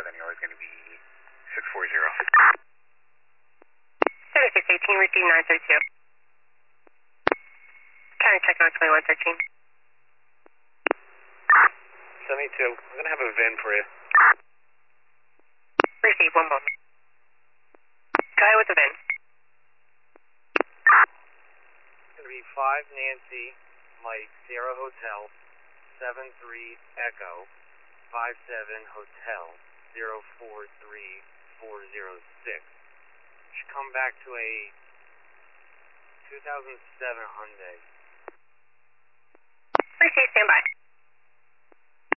then yours is going to be 640. 7618, receive 932. County check on 2113. 72, I'm going to have a VIN for you. Receive, one moment. Go ahead with the VIN. It's going to be 5 Nancy Mike Sierra Hotel 73 Echo 57 Hotel 043406. Should come back to a 2007 Hyundai. Receive, stand by.